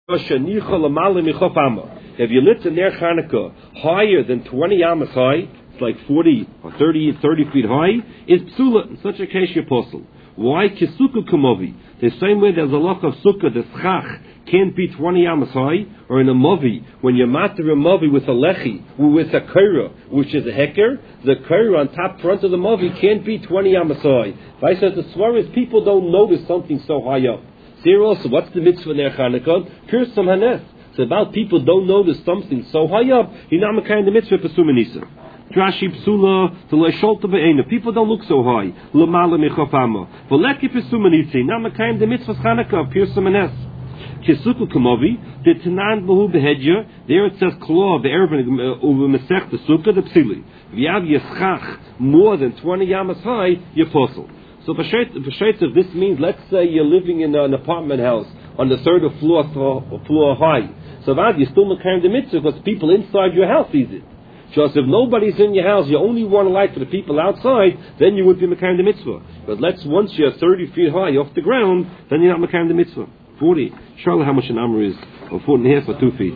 If you lit the Ner Chanukah higher than 20 amas high, it's like 40 or 30 feet high, is psula. In such a case, you apostle. Why? Kisukah kumovi. The same way there's a lock of sukkah, the schach can't be 20 amas high, or in a movi, when you matter a movi with a lechi, or with a kaira, which is a heker, the kaira on top front of the movi can't be 20 amas high. Vice versa, the swar is people don't notice something so high up. Here also, what's the mitzvah Ner Chanukah? Pirsum hanes. It's about people don't notice something so high up. You're not making the mitzvah pesumanisa. Drashi psula to leisholta be'ena. People don't look so high. Lamala mechafama. V'leki pesumanisi. Not making the mitzvah Chanukah. Pirsum hanes. Kisuku kamovi. The tanan behu behedya. There it says klaw be'erven uve mesech the sukkah the psili. V'yav yeschach more than 20 yamas high. Yaposel. So b'sheitz, this means, let's say you're living in an apartment house on the third floor high. So that you're still makayim the mitzvah because people inside your house sees it. Just if nobody's in your house, you only want a light for the people outside, then you would be makayim the mitzvah. But once you're 30 feet high off the ground, then you're not makayim the mitzvah. 40. Charlotte, how much an amr is? Or 4.5 or 2 feet?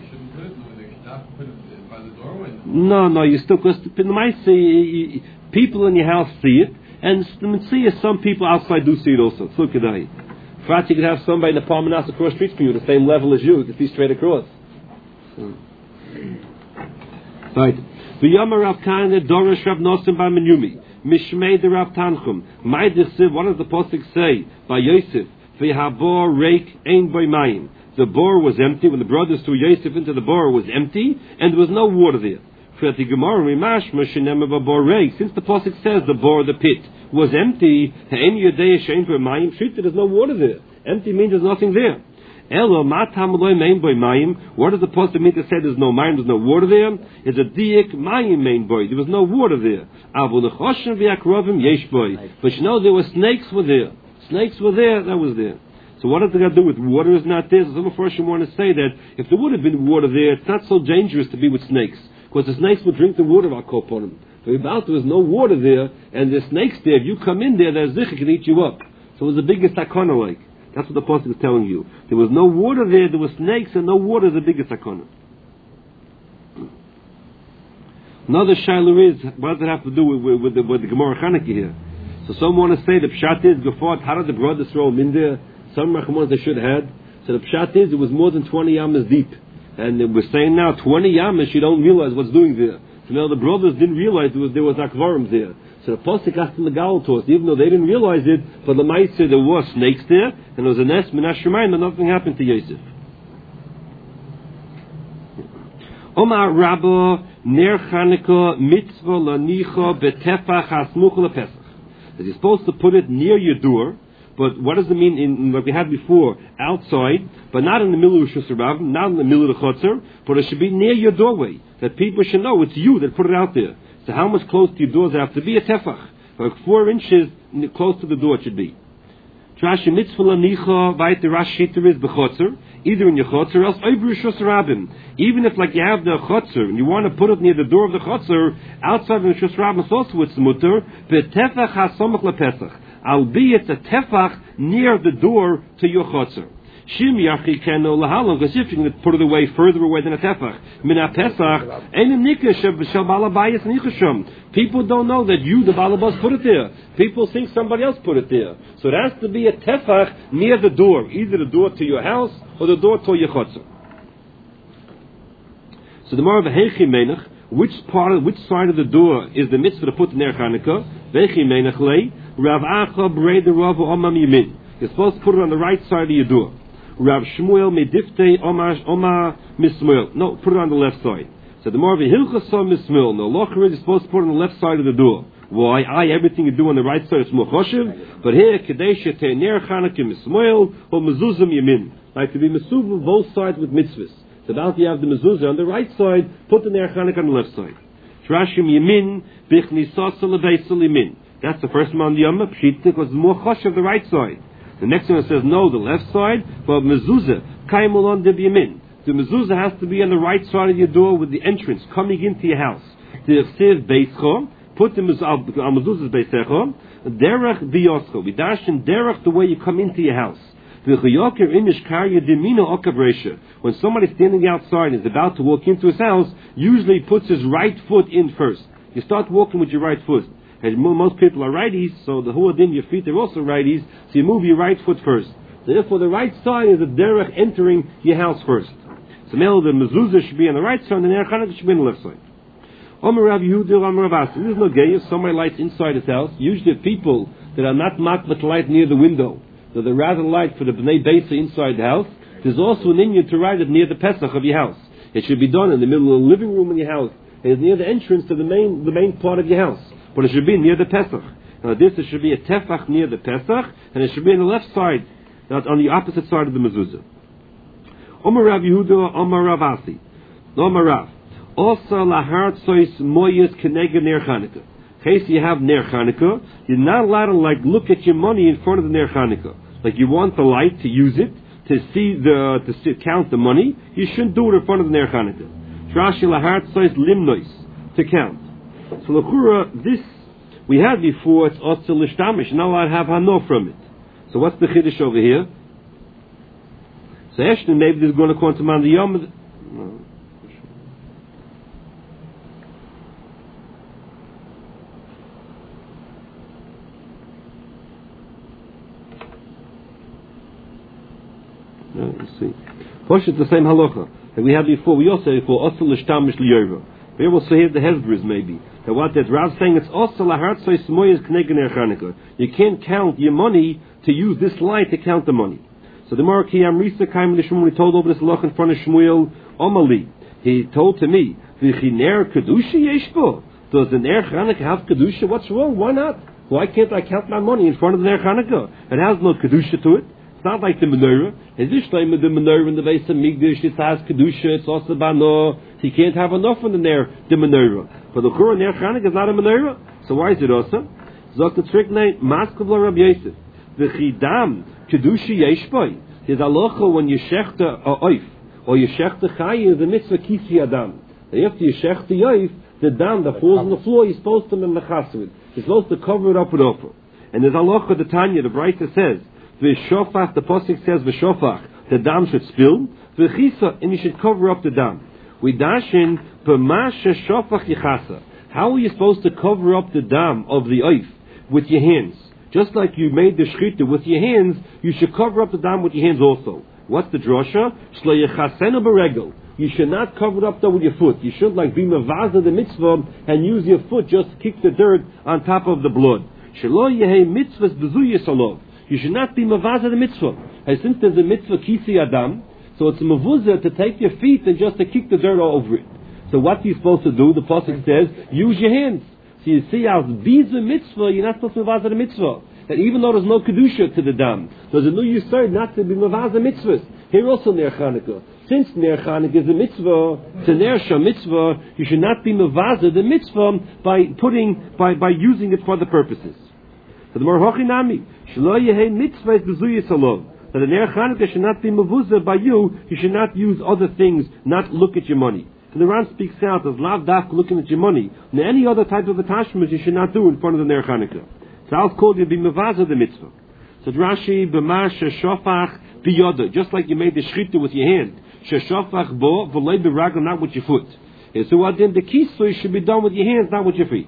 No, you still, because people in your house see it. And see, some people outside do see it also. So could I. Perhaps you could have somebody in the apartment house across the street from you, the same level as you, you could see straight across. Right. V'yamar Rav Kana Dorish Rav Nosim Bar Menyumi Mishmei de Rav Tanchum Ma'idisiv. What does the pasuk say? By Yosef V'habor reik ein boy mayim. The bore was empty. When the brothers threw Yosef into the bore, it was empty, and there was no water there. Since the pasuk says the bore, the pit, was empty, there's no water there. Empty means there's nothing there. What does the pasuk mean to say there's no mayim, there's no water there? It's a diik mayim main boy. There was no water there. But you know there were snakes were there. Snakes were there, that was there. So what does it got to do with water is not there? So some of us want to say that if there would have been water there, it's not so dangerous to be with snakes. Because the snakes would drink the water of our koponim. So about there was no water there, and the snakes there, if you come in there, their zichah can eat you up. So it was the biggest sakana like. That's what the pasuk is telling you. There was no water there were snakes, and no water is the biggest sakana. Another shiloh is, what does it have to do with the Gemara Chanukah here? So some want to say the pshat is, Gefort, how did the brothers throw him in there? Some rachmanos they should have had. So the pshat is, it was more than 20 yamas deep. And we're saying now, 20 yamas, you don't realize what's doing there. So now the brothers didn't realize there was akvarim there. So the pasuk asked them the gal to us, even though they didn't realize it, but the might say there was snakes there, and there was a nest, minash shemayim, and nothing happened to Yosef. Omar Rabba, Ner Chanukah, Mitzvah Lanicha, Betefach Hasmuch LePesach. You're supposed to put it near your door. But what does it mean in what we had before? Outside, but not in the middle of Shus Rav, not in the middle of the Chotzer, but it should be near your doorway, that people should know it's you that put it out there. So how much close to your doors have to be? A tefach. Like 4 inches close to the door it should be. Trashi mitzvah lanicha vayit the Rashi is b'chotzer, either in your chotzer or else over Shus Rabim. Even if like you have the chotzer and you want to put it near the door of the chotzer, outside of the Shus Rabim, it's also it's mutter, v'tefach hasamach lePesach. Albeit a tefach near the door to your chotzer. Shim yachi keno lahalom, because if you can put it away further away than a tefach, min ha-pesach, ein nikish shel balabayis nichasham. People don't know that you, the balabas, put it there. People think somebody else put it there. So it has to be a tefach near the door, either the door to your house or the door to your chotzer. So the more of a heichi menach, which side of the door is the mitzvah to put the Ner Chanukah? Veichi menach lei. Rav Acha Brei the Rav Omam Yamin. You're supposed to put it on the right side of your door. Rav Shmuel Mediftei Oma Mismuel. No, put it on the left side. So the more of a Hilchas Mismuel. No, Locher is supposed to put it on the left side of the door. Why? Everything you do on the right side is more choshev. But here, Kadesh Yetei Ner Chanukah Mismuel or Mezuzah Yamin. Like to be mesuv both sides with mitzvahs. So now if you have the mezuzah on the right side, put the Ner Chanukah on the left side. Trashim Yamin Bichnisasa Lebeisel Yamin. That's the first one on the Yom Pshita because it's more choshev the right side. The next one says no, the left side. But mezuzah kaimulon deb yamin. The mezuzah has to be on the right side of your door with the entrance coming into your house. The chsev beischo, put the mezuzah's beisecho. Derech biyoscho. We dash in derech the way you come into your house. When somebody's standing outside and is about to walk into his house, usually he puts his right foot in first. You start walking with your right foot. And most people are righties, so the huadin, your feet are also righties, so you move your right foot first. Therefore, the right side is the derech entering your house first. So now the mezuzah should be on the right side, and the Ner Chanukah should be on the left side. Omer Rav Yehuda, Omer Rav Asi. This is no gay. If somebody lights inside his house, usually people that are not makbet light near the window, so they rather light for the Bnei Beisa inside the house. There's also an inyan to light it near the Pesach of your house. It should be done in the middle of the living room in your house. It's near the entrance to the main part of your house. But it should be near the Pesach. Now this, it should be a tefach near the Pesach, and it should be on the left side, not on the opposite side of the mezuzah. Omer Rav Yehuda, Omer Rav Asi. Omer Rav. Also lahar tzois moyes keneged ner Chanukah. In case you have ner Chanukah, you're not allowed to look at your money in front of the ner Chanukah. Like you want the light to use it, to count the money, you shouldn't do it in front of the ner Chanukah. Rashi lahar tzois limnois, to count. So l'chura, this we had before, it's also l'shtamish, not allowed to have hano from it. So what's the chiddush over here? So Eshton, maybe this is going to come to man the yom. Let's see. Push it's the same halacha that we had before. We also had before also l'shtamish liyova. We will say here the hezbris maybe. That what that Rav saying it's also lahar tzois moyes keneged ner Chanukah. You can't count your money to use this light to count the money. So the Marakiyam Risa Kaim Shmuel told over this loch in front of Shmuel Omali. He told to me, V'chiner kedusha yeshbo. Does the ner Chanukah have kedusha? What's wrong? Why not? Why can't I count my money in front of the ner Chanukah? It has no kedusha to it. It's not like the menorah. It's just like the menorah in the base of Migdash. It has kedusha. It's also bano. He can't have enough from the menorah. But the Chura ner Chanukah is not a menorah. So why is it also? Zok the trick name Maskavla Rabbi Yosef. V'chidam kedusha yeshboi. There's halacha when you shechta oif or you shechta chayi is the mitzvah kisi adam. After you shechta oif, the dam that falls on the floor, you're supposed to mechas it. You're supposed to cover it up with offer. And there's halacha the Tanya, the Brayta says, v'shofach, the pasuk says v'shofach, the dam should spill, v'chisa, and you should cover up the dam. We dashin b'masha shofach yichasa. How are you supposed to cover up the dam of the oif with your hands? Just like you made the shchita with your hands, you should cover up the dam with your hands also. What's the drasha? Shlo yechasenu b'regel. You should not cover it up though with your foot. You should be mavaza the mitzvah and use your foot just to kick the dirt on top of the blood. Shelo yehei mitzvahs b'zuyis alov. You should not be mavaza the mitzvah. And since there's a mitzvah kisi adam, so it's a mavuzah to take your feet and just to kick the dirt all over it. So what are you supposed to do? The pasuk says, use your hands. So you see, as biza mitzvah, you're not supposed to be mavaza the mitzvah. That even though there's no kedusha to the dam, there's a new yisod not to be mavaza mitzvahs. Here also ner Chanukah. Since ner Chanukah is a mitzvah, it's a ner shah mitzvah, you should not be mavaza the mitzvah by using it for other purposes. So the Marhochinami, shelo yehei mitzvah b'zuyis alov. That the ner Chanukah should not be mavuzah by you. You should not use other things, not look at your money. And the Ran speaks out as lav daf looking at your money. And any other type of attachment you should not do in front of the ner Chanukah. So I'll call you be mavaza the mitzvah. So Rashi b'mash shofach biyoda, just like you made the shchita with your hand. Sheshofach bo v'lei b'ragel, not with your foot. And so what then the kisui should be done with your hands, not with your feet.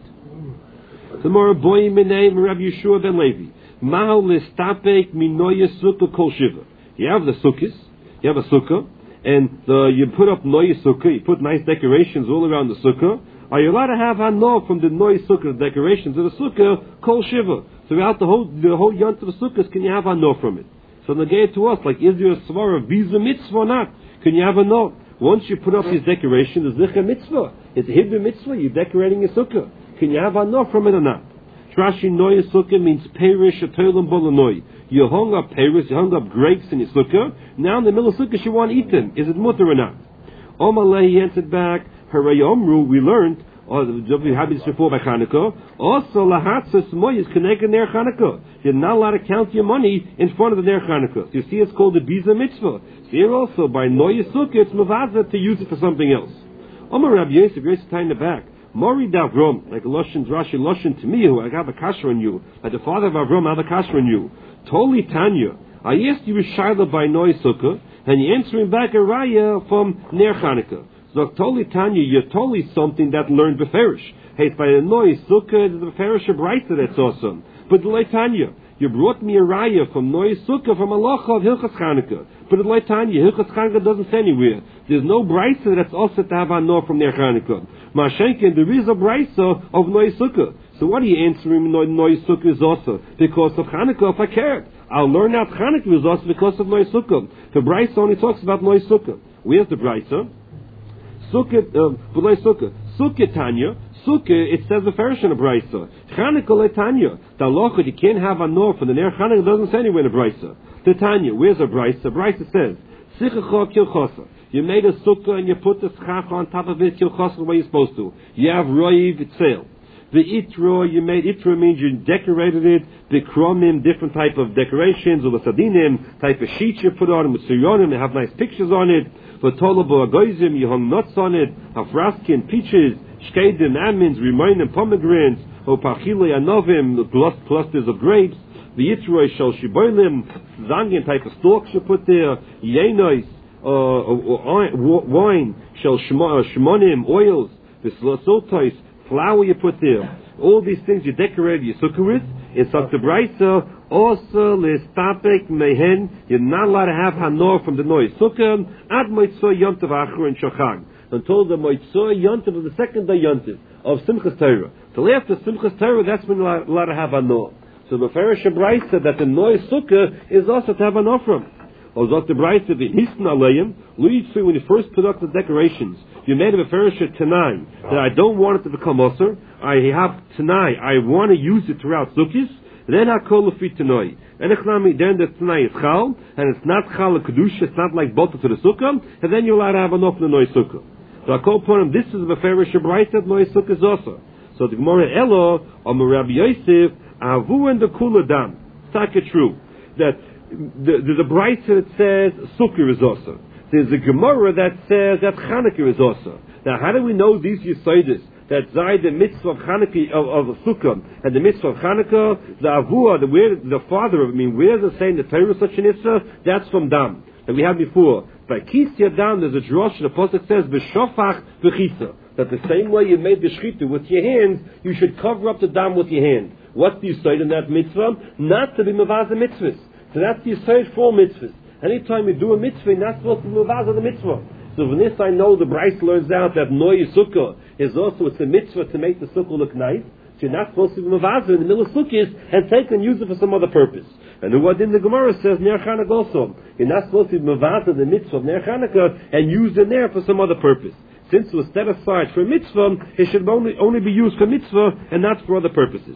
The more boy minay Rav Yeshua ben Levi. Mahal listapek minoya sukkah kol shiva. You have the sukkahs, you have a sukkah, and you put up noya sukkah, you put nice decorations all around the sukkah. Are you allowed to have hano from the noy sukkah, the decorations of the sukkah, kol shiva? Throughout the whole yont of the sukkahs, can you have hano from it? So negate to us, like, is there a svara visa mitzvah or not? Can you have hano? Once you put up these decorations, it's zicha mitzvah. It's a hibah mitzvah, you're decorating a sukkah. Can you have hano from it or not? Trashi noy sukkah means perish atolim bolanoy. You hung up peris, you hung up grapes in your sukkah. Now in the middle of sukkah, you want to eat them. Is it mutter or not? Omalei, he answered back, Haray Omru, we learned, or we had this before by Chanukah, also lahatzas moyes keneged ner Chanukah. You're not allowed to count your money in front of the ner Chanukah. So you see, it's called the biza mitzvah. So here also, by noya sukkah, it's mavaza to use it for something else. Omar Rabbi Yosef, Yosef tie in the back. Mori davrom, like a Loshin, Rashi Loshin to me, who I have a kasher on you, like the father of Avram, I have a kasher on you. Toli Tanya, I asked you Shaila by Noy Sukkah, and you're answering back a Raya from Ner Chanukah. So totally Tanya, you're totally something that learned Beferish. Hey, by the Noy Sukkah, the Beferish of Brisa, that's awesome. But the Tanya, you brought me a Raya from Noy Sukkah from Halacha of Hilchas Chanukah. But the Tanya, Hilchas Chanukah doesn't say anywhere. There's no Brisa that's also to have Anor from Ner Chanukah. Mashenkin, there is a Brisa of Noy Sukkah. So what are you answering? Noy Sukkah is also because of Chanukah. If I cared, I'll learn out Chanukah is also because of Noy Sukkah. The Brisa only talks about Noy Sukkah. Where's the Brisa? Sukkah, Sukkah. Sukkah Tanya. Sukkah, it says the Farish in the Brisa. Chanukah le Tanya. The halacha you can't have Anor for the Ner Chanukah doesn't say anywhere in the Brisa. The Tanya, where's the Brisa? The Brisa says, Sichacha kilchosa. You made a sukkah and you put the schacha on top of it, kilchosa the way you're supposed to. You have roiv, it's sale. The itra, you made itra means you decorated it. The kromim, different type of decorations, or the sadinim, type of sheets you put on it, with suryonim, they have nice pictures on it. The tolabo agoizim, you hung nuts on it, hafraskin, peaches, shkedim, almonds, rimonim, pomegranates, or pachile anovim, clusters of grapes. The itra shel shibolim, zangin, type of stalks you put there, yenois, wine, shel shmonim, oils, the sultais, flour you put there. All these things you decorate your sukkah with. It's up to Brisa. Also, lestapek mehen. You're not allowed to have hanor from the noise sukkah. Ad moitzoy yontav achur and shachag. Until the moitzoy yontav of the second day yontav of Simchas Torah. Till after Simchas Torah, that's when you're allowed to have hanor. So the Farish Brisa that the noise sukkah is also to have hanor from. Or Dr. Brisa the Hisn Alayim, Luitzu, when you first put up the decorations, you made a Farish Tanai that I don't want it to become Osir. I have Tanai, I want to use it throughout Sukkis. Then I call the feet Tanai. And then the Tanai is Chal, and it's not Chal a Kedusha, it's not like Bota to the Sukkah, and then you're allowed to have enough in the Noy Sukkah. So I call upon him, this is the Farish Brisa, Noy Sukkah is also. So the Gemara Elo, on Rabbi Yosef, Avu and the Kula Dam. It's true that there's a Brisa that says Sukkah is also. There's a Gemara that says that Chanukah is also. Now, how do we know these Yisodis? That Zay, the mitzvah of Chanukah, of Sukkah, and the mitzvah of Chanukah, the Avua, the father of it, where's it saying the Torah is such an Issa? That's from Dam. That we had before. By Kisya Dam, there's a Drosh, the Pasuk says, B'shofach v'chisa. That the same way you made the Shechita with your hands, you should cover up the Dam with your hand. What's the Yisod in that mitzvah? Not to be Mavaz mitzvahs. So that's the Yisod for mitzvahs. Anytime you do a mitzvah, you're not supposed to be Mavaz the mitzvah. So from this I know the Bryce learns out that Noy Sukkah is also, it's a mitzvah to make the Sukkah look nice. So you're not supposed to be Mavaz in the middle of Sukkahs and take and use it for some other purpose. And what in the Gemara says, Ner Chanukah also. You're not supposed to be Mavaz in the mitzvah of Ner Chanukah and use the Ner for some other purpose. Since it was set aside for a mitzvah, it should only be used for mitzvah and not for other purposes.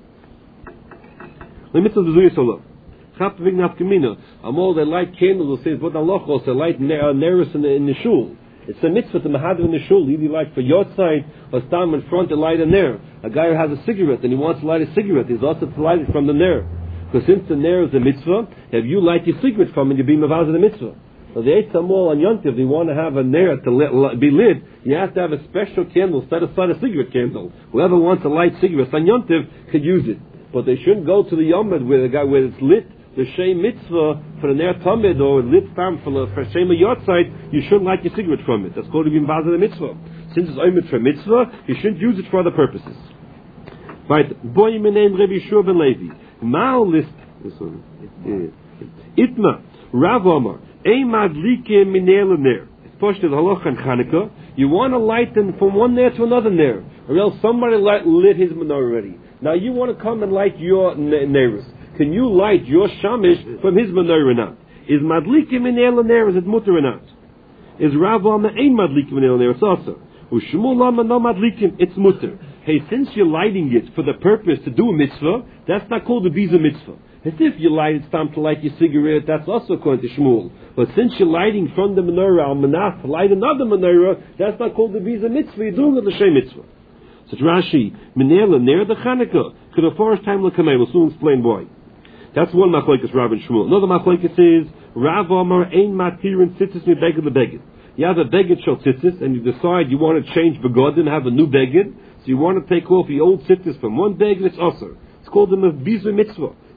The mitzvah of the Zuyah Solah. Chap wegen Afkamina. Amol, they light candles, it says, but Allah also light neris in the shul. It's a mitzvah to mahadr in the shul. Either light for your side or stand in front and light a ner. A guy who has a cigarette and he wants to light a cigarette, he's also to light it from the ner. Because since the ner is a mitzvah, if you light your cigarette from it, you be mavaz the mitzvah. So the Eitz Amol on Yontiv, they want to have a ner to be lit, you have to have a special candle set aside a cigarette candle. Whoever wants to light cigarettes on Yontiv could use it. But they shouldn't go to the Yomad where it's lit, the Shem Mitzvah for the Ner Tamid or lit stam for Shem Yotzeit, you shouldn't light your cigarette from it. That's called to be Mvazah the Mitzvah. Since it's Oymid for Mitzvah, you shouldn't use it for other purposes. Right. Boy, my name Rabbi Yeshua ben Levi. Ma'al list. This one. Itma. Rav Omar. Ein madlike minel ner. It's pushed to the Halacha and Chanukah. You want to light them from one ner to another ner. Or else somebody lit his menorah already. Now you want to come and light your neris. Can you light your shamish from his menorah or not? Is madlikim minel ner, is it mutter or not? Is Rav Omar ein madlikim minel ner? It's also. Ushmul Lama no madlikim, it's mutter. Hey, since you're lighting it for the purpose to do a mitzvah, that's not called a visa mitzvah. As if you light it's time to light your cigarette, that's also according to Shmuel. But since you're lighting from the menorah al manaf to light another menorah, that's not called the visa mitzvah. You're doing it the same mitzvah. So Rashi, minela ner the Chanukah could a forest time l'kamei. We'll soon explain why. That's one machlokes Rav and Shmuel. Another machlokes is Rav Omar ein matirin tzitzis mi beged lebeged. You have a beged shel tzitzis, and you decide you want to change beged and have a new beged. So you want to take off the old tzitzis from one beged. It's also. It's called the visa mitzvah.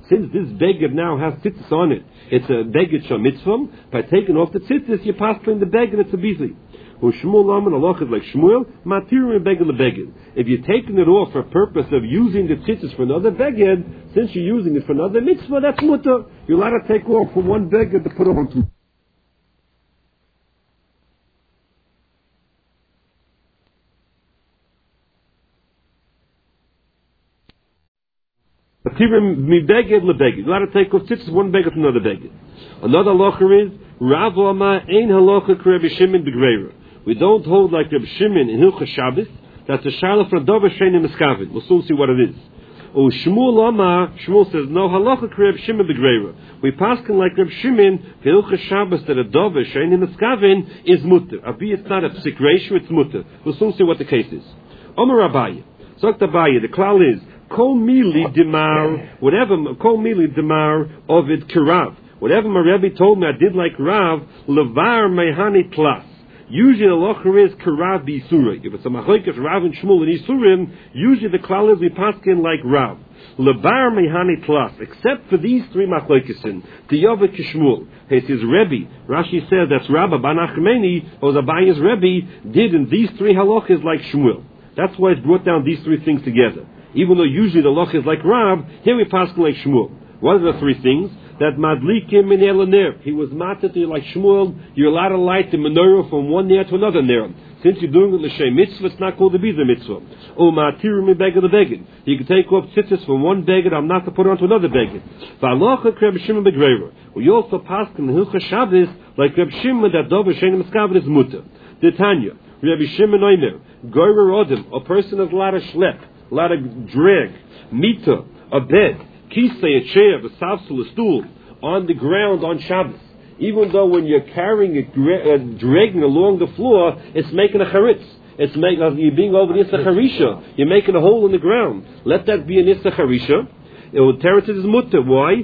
Since this beged now has tzitzis on it, it's a beged shal mitzvah. By taking off the tzitzis, you're passing the beged, it's a bizli. Shmuel Laman Allah is like Shmuel, Matirim beged lebeged. If you're taking it off for purpose of using the tzitzis for another beged, since you're using it for another mitzvah, that's mutter. You're allowed to take off from one beged to put on two. You're allowed to take off tzitzis one beged to another beged. Another halacha is Rav Amar ein halacha k'Rebbe Shimon b'Greira. We don't hold like Reb Shimon in Hilchos Shabbos. That's a shaila for davar she'eino miskaven. We'll soon see what it is. Oh, Shmuel Amar, Shmuel says no halacha k'Reb Shimon b'Greira. We paskin like Reb Shimon for Hilchos Shabbos that a davar she'eino miskaven is mutter. Abi, it's not a psik ratio, it's mutter. We'll soon see what the case is. Omer Abaye, Zokt Abaye. The klal is kol mili demar, whatever kol mili demar ovid kirav. Whatever my Rebbe told me I did like Rav, levar mehani plus. Usually the locher is karav b'isurim. If it's a machlokes Rav and Shmuel and Isurim, usually the klal is we paskin like Rav. Levar mehani plus. Except for these three machlokesin, Tiyavik Shmuel. It's his Rebbe. Rashi says that's Rabba Bar Nachmani, or Abaye's Rebbe, did in these three halachas like Shmuel. That's why it's brought down these three things together. Even though usually the loch is like Rav, here we paskin like Shmuel. What are the three things? That madlikim in ner. He was matzah to you like Shmuel. You're allowed to light the menorah from one ner to another ner. Since you're doing it l'shem mitzvah, it's not called to be the mitzvah. Oh, ma'atirim mi beged the beged. You can take off tzitzis from one beged, I'm not to put it onto another beged. V'alocha Reb Shimon b'Greira. We also pass in Hilchos Shabbos like Reb Shimon that davar she'eino miskaven is mutter. The Tanya, Reb Shimon oimer, goyrer odem, a person has a lot of schlep, a lot of drag, mita, a bed. Kisei, a chair, a savsul, a stool, on the ground on Shabbos. Even though when you're carrying it, dragging along the floor, it's making a charitz. It's making, you're being over the Issa Harisha. You're making a hole in the ground. Let that be an Issa Harisha. Teretz is mutter. Why?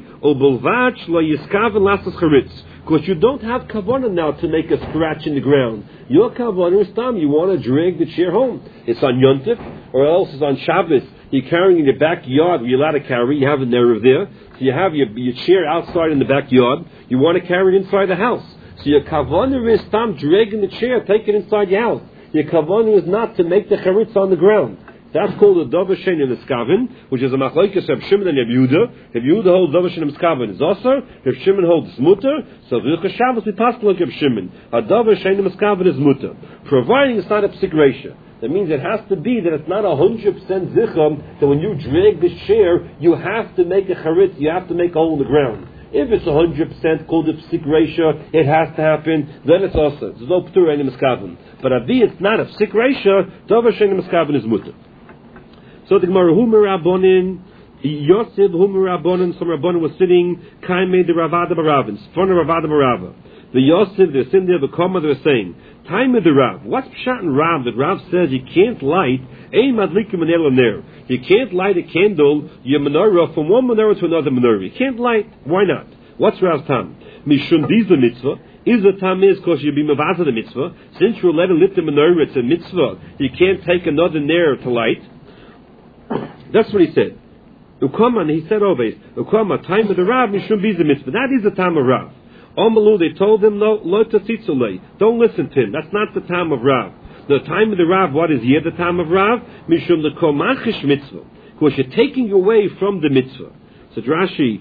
Because you don't have kavanah now to make a scratch in the ground. Your kavanah is tam. You want to drag the chair home. It's on Yontif, or else it's on Shabbos. You're carrying in your backyard. You're allowed to carry. You have a nerve there. So you have your chair outside in the backyard. You want to carry it inside the house. So your kavanah is tam, dragging the chair, take it inside your house. Your kavanah is not to make the charitz on the ground. That's called a davar she'eino miskaven, which is a machlokes Reb Shimon and Reb Yehuda. Reb Yehuda holds davar she'eino miskaven is also. Reb Shimon holds mutter. So Hilchos Shabbos we pass like Reb Shimon. A davar she'eino miskaven is mutter, providing it's not a psik ratio. That means it has to be that it's not 100% zicham that when you drag the chair, you have to make a charitz, you have to make a hole in the ground. If it's 100% called a psik ratio, it has to happen, then it's also. There's no p'tur she'eino miskaven. But avi, it's not a psik ratio, davar she'eino miskaven is mutter. So the Gemara, Humer Rabbonin, Yosef Humer Rabbonin, some Rabbonin was sitting, Kaimei the Ravada Baravin, front of Ravada Barava. The Yosef, they're sitting there, the Koma, they're saying, Time of the Rav. What's Pshat in Rav that Rav says you can't light ein madlikim menel ner? You can't light a candle, your menorah, from one menorah to another menorah. You can't light. Why not? What's Rav's tam? Mishum biza mitzvah. Is the tam is because you be mavaza the mitzvah. Since you're allowed to lit the menorah, it's a mitzvah. You can't take another ner to light. That's what he said. Ukama, he said always, Ukama, time of the Rav, mishum biza mitzvah. That is the time of Rav. Omalu, they told him, no, lo tzitzulei. Don't listen to him. That's not the time of Rav. The time of the Rav, what is here the time of Rav? Mishum lekomachish mitzvah. Because you're taking away from the mitzvah. So Rashi,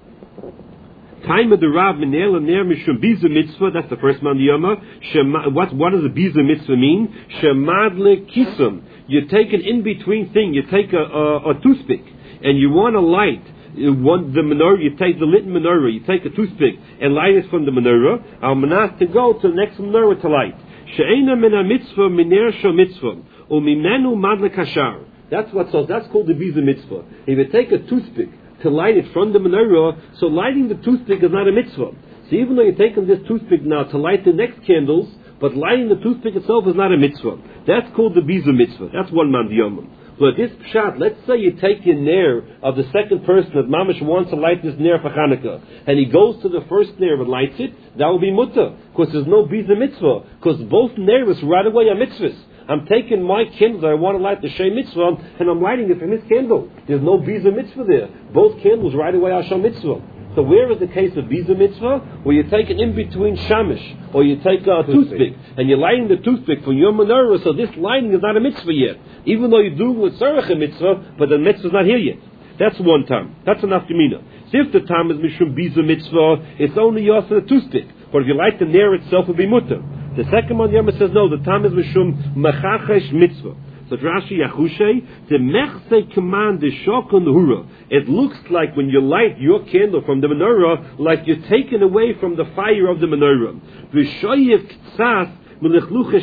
time of the Rav, minel and ner mishum biza mitzvah. That's the first man yoma. What does the biza mitzvah mean? Shemadle kisum. You take an in-between thing. You take a toothpick and you want to light the menorah. You take the lit menorah. You take a toothpick and light it from the menorah. Al manas to go to the next menorah to light. She'ena min mitzvah miner shel mitzvah umimenu madle kashar. That's called the biza mitzvah. If you take a toothpick to light it from the menorah, so lighting the toothpick is not a mitzvah. So even though you're taking this toothpick now to light the next candles, but lighting the toothpick itself is not a mitzvah. That's called the biza mitzvah. That's one man diyamim. But this pshat, let's say you take your ner of the second person that mamash wants to light this ner for Hanukkah, and he goes to the first ner and lights it, that will be mutter, because there's no biza mitzvah, because both ner is right away a mitzvahs. I'm taking my candle that I want to light the Shem Mitzvah, and I'm lighting it from his candle. There's no Biza Mitzvah there. Both candles right away are Shem Mitzvah. So where is the case of Biza Mitzvah? Where you take it in between Shamish, or you take a toothpick, and you're lighting the toothpick from your menorah, so this lighting is not a mitzvah yet. Even though you do with Tzarech a mitzvah, but the mitzvah is not here yet. That's one time. That's enough Gemina. So if the time is Mishum Biza Mitzvah, it's only yours for the toothpick. But if you light the nair itself, it will be mutter. The second one, Yama says, no, the time is Mishum Mechachesh Mitzvah. So Rashi Yachushay, the Mechse command the Shokon Hura. It looks like when you light your candle from the menorah, like you're taken away from the fire of the menorah. V'shoyev Ktsas, and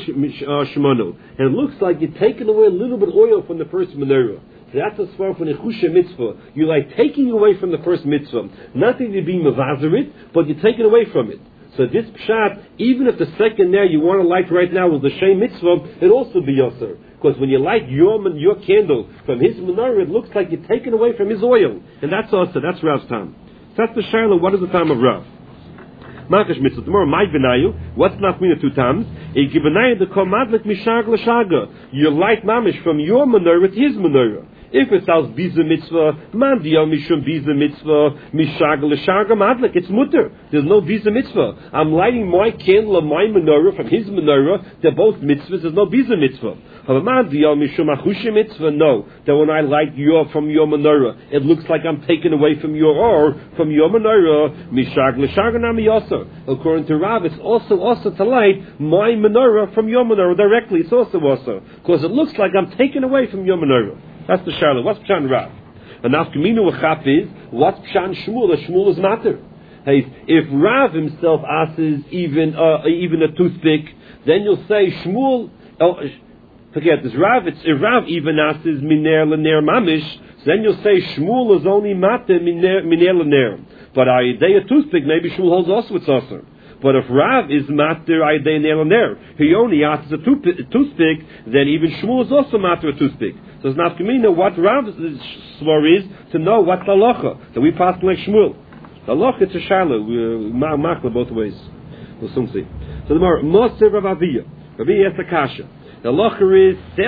it looks like you're taking away a little bit of oil from the first menorah. So that's a svar for nechusha mitzvah. You're like taking away from the first mitzvah. Not that you're being mevazer, but you're taking away from it. So this pshat, even if the second there you want to light right now was the shem mitzvah, it also be yoser. Because when you light your candle from his menorah, it looks like you're taking away from his oil. And that's also, that's Rav's time. So that's the shayla, what is the time of Rav? Makash mitzvah. Tomorrow, my benayu. What's nafmina 2 times? A gibenayu the komadlik mishag l'shaga. You light mamish from your menorah to his menorah. If it says biza mitzvah, man diyal mishum biza mitzvah, mishag l'shaga madlik. It's mutter. There's no biza mitzvah. I'm lighting my candle of my menorah from his menorah. They're both mitzvahs. There's no biza mitzvah. Man diyal mishum achushi mitzvah. No. That when I light from your menorah, it looks like I'm taking away from your from your menorah. Mishag l'shaga nami yasser. According to Rav, it's also to light my menorah from your menorah directly. It's also because it looks like I'm taking away from your menorah. That's the Charlotte. What's Pshan Rav? And now Kaminu Wachaf is what's Pshan Shmuel? The Shmuel is matter. Hey, if Rav himself asks even a toothpick, then you'll say Shmuel. Forget this. If Rav even asks Miner Lener Mamish, then you'll say Shmuel is only matter Miner Lener. But a toothpick, maybe Shmuel holds also it's also. But if Rav is matter Aidei Ner Lener, he only asks a toothpick, then even Shmuel is also matter a toothpick. So it's not Kamina what Rav's svar is to know what's the halacha that we pass like Shmuel. The halacha it's a shala. We makla both ways. We'll soon see. So the more Moshe Rav Aviyah. Aviyah has a kasha. The halacha is